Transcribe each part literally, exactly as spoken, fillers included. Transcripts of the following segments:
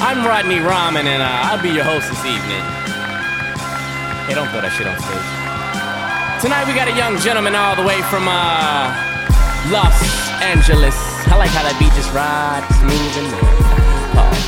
I'm Rodney Rahman, and uh, I'll be your host this evening. Hey, don't throw that shit on stage. Tonight we got a young gentleman all the way from uh, Los Angeles. I like how that beat just rides smooth and pause.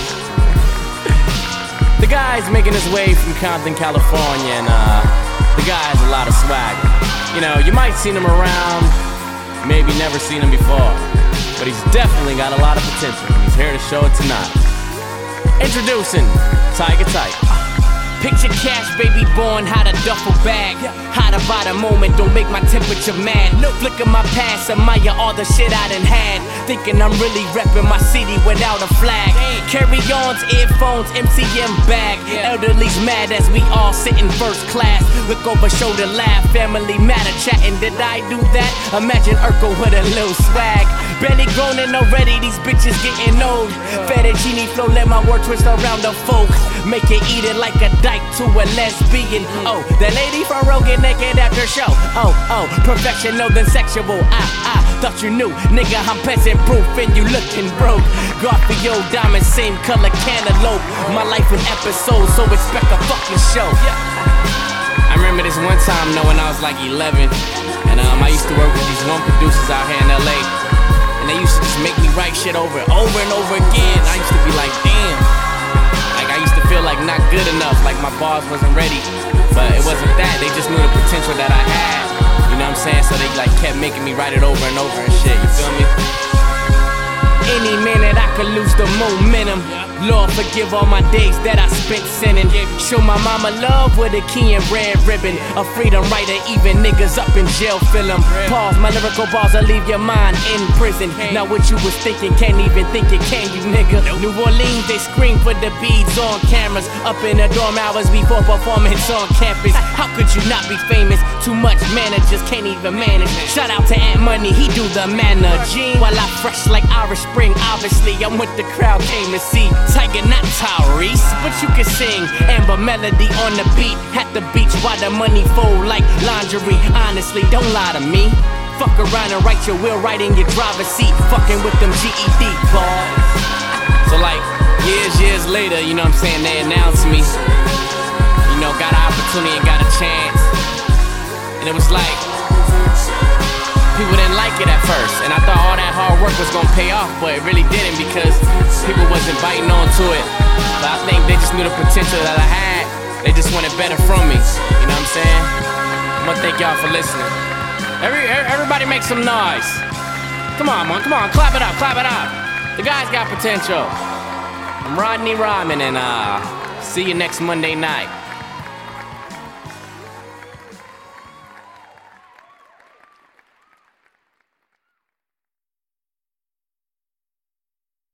The guy's making his way from Compton, California, and uh, the guy has a lot of swag. You know, you might seen him around, maybe never seen him before, but he's definitely got a lot of potential. He's here to show it tonight. Introducing Tiger Type. Picture cash, baby born, hot a duffel bag. Hot about a moment, don't make my temperature mad. No flick of my past, admire all the shit I done had. Thinking I'm really repping my city without a flag. Carry-ons, earphones, M C M bag. Elderly's mad as we all sit in first class. Look over shoulder, laugh, family matter, chatting. Did I do that? Imagine Urkel with a little swag. Barely grown and already these bitches getting old. Fettuccine flow, let my word twist around the folk. Make it eat it like a dyke to a lesbian. Oh, that lady from Rogan naked after show. Oh, oh, professional then sexual. I, I thought you knew, nigga, I'm peasant proof and you looking broke. Garfield diamond, same color cantaloupe. My life an episode, so expect a fucking show. I remember this one time, though, when I was like eleven, and um, I used to work with these one producers out here in L A, and they used to just make me write shit over and over and over again. I used to be like, damn. Like, I used to feel like not good enough, like my bars wasn't ready. But it wasn't that, they just knew the potential that I had. You know what I'm saying? So they like kept making me write it over and over and shit, you feel me? Any minute I could lose the momentum. Lord, forgive all my days that I spent sinning. Show my mama love with a key and red ribbon. A freedom writer, even niggas up in jail feel 'em. Pause, my lyrical bars will leave your mind in prison. Now what you was thinking, can't even think it, can you, nigga? New Orleans, they scream for the beads on cameras. Up in the dorm hours before performance on campus. How could you not be famous? Too much managers can't even manage. Shout out to Ant Money, he do the managing. While I fresh like Irish Spring, obviously I'm what the crowd came to see. Tiger, not Tyrese, but you can sing. Amber Melody on the beat, at the beach while the money fold like lingerie. Honestly, don't lie to me. Fuck around and write your will right in your driver's seat. Fucking with them G E D bars. So like, years, years later, you know what I'm saying, they announced me. You know, got an opportunity and got a chance. And it was like, people didn't like it at first, and I thought all that hard work was gonna pay off, but it really didn't because people wasn't biting onto it. But I think they just knew the potential that I had. They just wanted better from me. You know what I'm saying? I'm gonna thank y'all for listening. Every, everybody make some noise. Come on, man, come on, clap it up, clap it up. The guy's got potential. I'm Rodney Rahman, and uh, see you next Monday night.